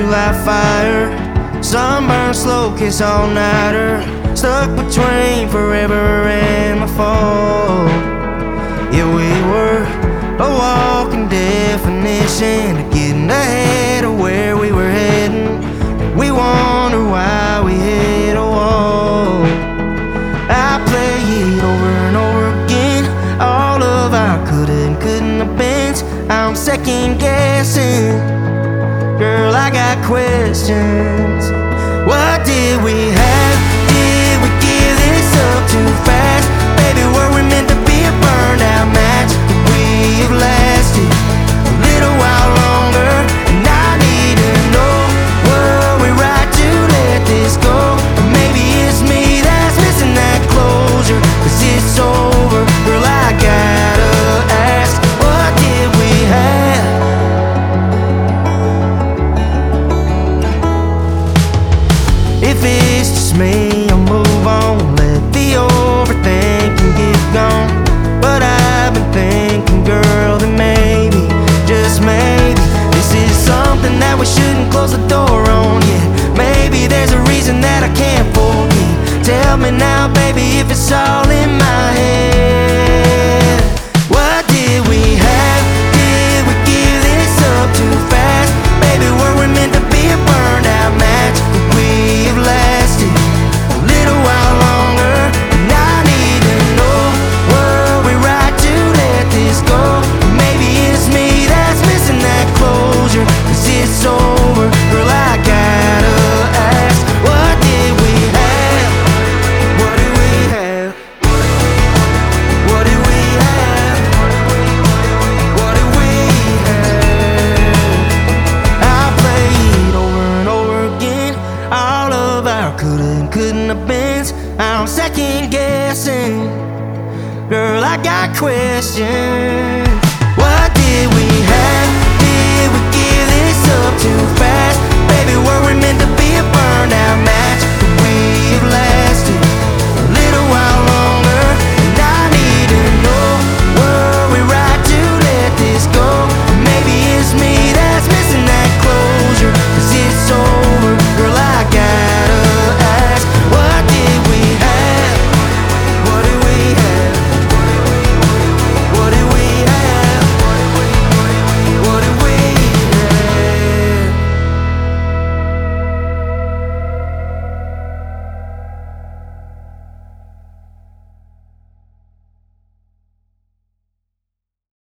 July fire, sunburned, slow kiss all-nighter, stuck between forever and my fall. Yeah, we were a walking definition of getting ahead of where we were heading. We wonder why we hit a wall. I play it over and over again, all of our coulda and couldn't have been. I'm second guessing, girl, I got questions. What did we have? Did we give this up too fast? Baby, were we meant to be a burned out match? Could we have lasted a little while longer? And I need to know, were we right to let this go? Or maybe it's me that's missing that closure, 'cause it's over, girl, I gotta ask, what did we have? If it's just me, I'll move on, let the overthinking get gone. But I've been thinking, girl, that maybe, just maybe, this is something that we shouldn't close the door on yet. Maybe there's a reason that I can't forget. Tell me now, baby, if it's all in my head. What did we have? Did we give this up too fast? Baby, were we meant to be a burned out match? Could we have lasted a little while longer? And I need to know, were we right to let this go? Maybe it's me that's missing that closure, 'cause it's over, girl, I gotta ask, what did we have? What did we have? What did we have? What did we have? I played over and over again, all of our coulda and couldn't have been. I'm second guessing, girl, I got questions.